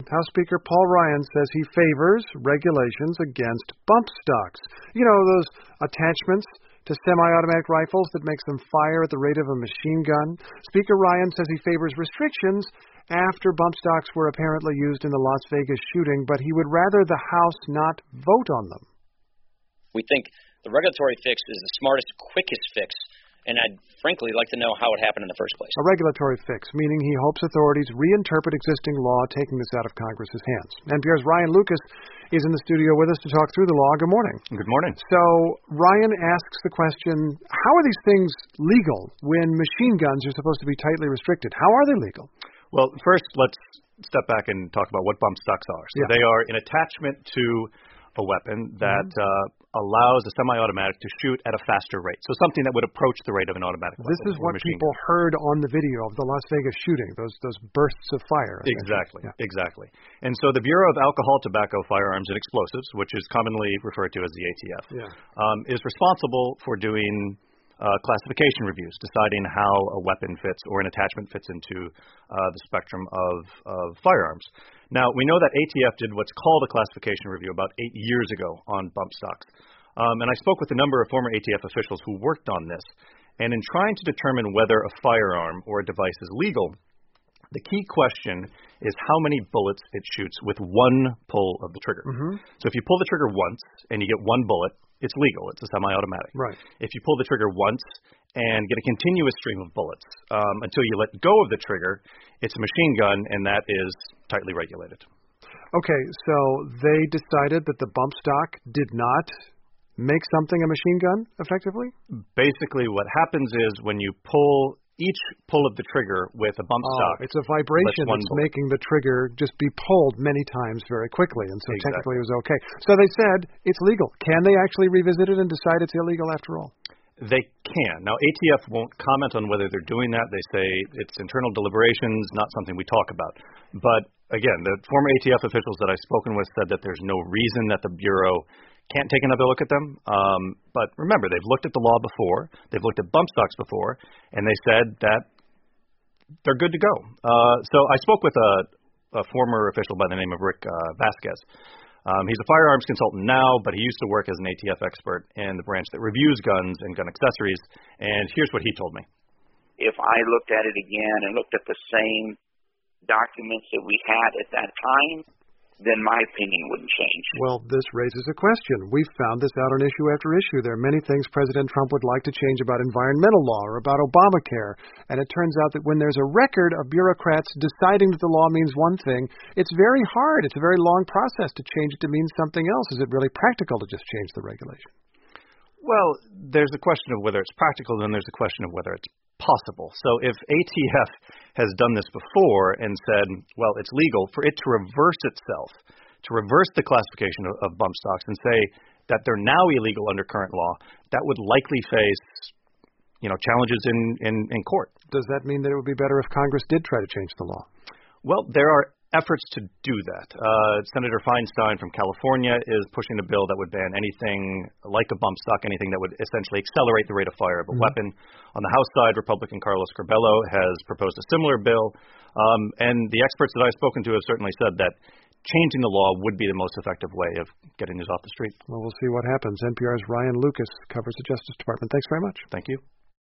House Speaker Paul Ryan says he favors regulations against bump stocks. You know, those attachments to semi-automatic rifles that makes them fire at the rate of a machine gun. Speaker Ryan says he favors restrictions after bump stocks were apparently used in the Las Vegas shooting, but he would rather the House not vote on them. We think the regulatory fix is the smartest, quickest fix, and I'd frankly like to know how it happened in the first place. A regulatory fix, meaning he hopes authorities reinterpret existing law, taking this out of Congress's hands. NPR's Ryan Lucas is in the studio with us to talk through the law. Good morning. Good morning. So Ryan asks the question, how are these things legal when machine guns are supposed to be tightly restricted? How are they legal? Well, first, let's step back and talk about what bump stocks are. So They are an attachment to a weapon that allows a semi-automatic to shoot at a faster rate. So something that would approach the rate of an automatic weapon. This is what people heard on the video of the Las Vegas shooting, those bursts of fire. Exactly. And so the Bureau of Alcohol, Tobacco, Firearms, and Explosives, which is commonly referred to as the ATF, is responsible for doing classification reviews, deciding how a weapon fits or an attachment fits into the spectrum of firearms. Now, we know that ATF did what's called a classification review about 8 years ago on bump stocks. And I spoke with a number of former ATF officials who worked on this. And in trying to determine whether a firearm or a device is legal, the key question is how many bullets it shoots with one pull of the trigger. So if you pull the trigger once and you get one bullet, it's legal. It's a semi-automatic. Right. If you pull the trigger once and get a continuous stream of bullets until you let go of the trigger, it's a machine gun, and that is tightly regulated. Okay, so they decided that the bump stock did not make something a machine gun, effectively? Basically, what happens is when you pull each pull of the trigger with a bump stock, it's a vibration that's making the trigger just be pulled many times very quickly, and so technically it was okay. So they said it's legal. Can they actually revisit it and decide it's illegal after all? They can. Now, ATF won't comment on whether they're doing that. They say it's internal deliberations, not something we talk about. But again, the former ATF officials that I've spoken with said that there's no reason that the Bureau can't take another look at them. But remember, they've looked at the law before. They've looked at bump stocks before, and they said that they're good to go. So I spoke with a former official by the name of Rick Vasquez. He's a firearms consultant now, but he used to work as an ATF expert in the branch that reviews guns and gun accessories, and here's what he told me. If I looked at it again and looked at the same documents that we had at that time, then my opinion wouldn't change. Well, this raises a question. We've found this out on issue after issue. There are many things President Trump would like to change about environmental law or about Obamacare, and it turns out that when there's a record of bureaucrats deciding that the law means one thing, it's very hard. It's a very long process to change it to mean something else. Is it really practical to just change the regulation? Well, there's a question of whether it's practical, and then there's a question of whether it's possible. So if ATF has done this before and said, well, it's legal, for it to reverse itself, to reverse the classification of bump stocks and say that they're now illegal under current law, that would likely face, challenges in court. Does that mean that it would be better if Congress did try to change the law? Well, there are efforts to do that. Senator Feinstein from California is pushing a bill that would ban anything like a bump stock, anything that would essentially accelerate the rate of fire of a weapon. On the House side, Republican Carlos Curbelo has proposed a similar bill. And the experts that I've spoken to have certainly said that changing the law would be the most effective way of getting these off the street. Well, we'll see what happens. NPR's Ryan Lucas covers the Justice Department. Thanks very much. Thank you.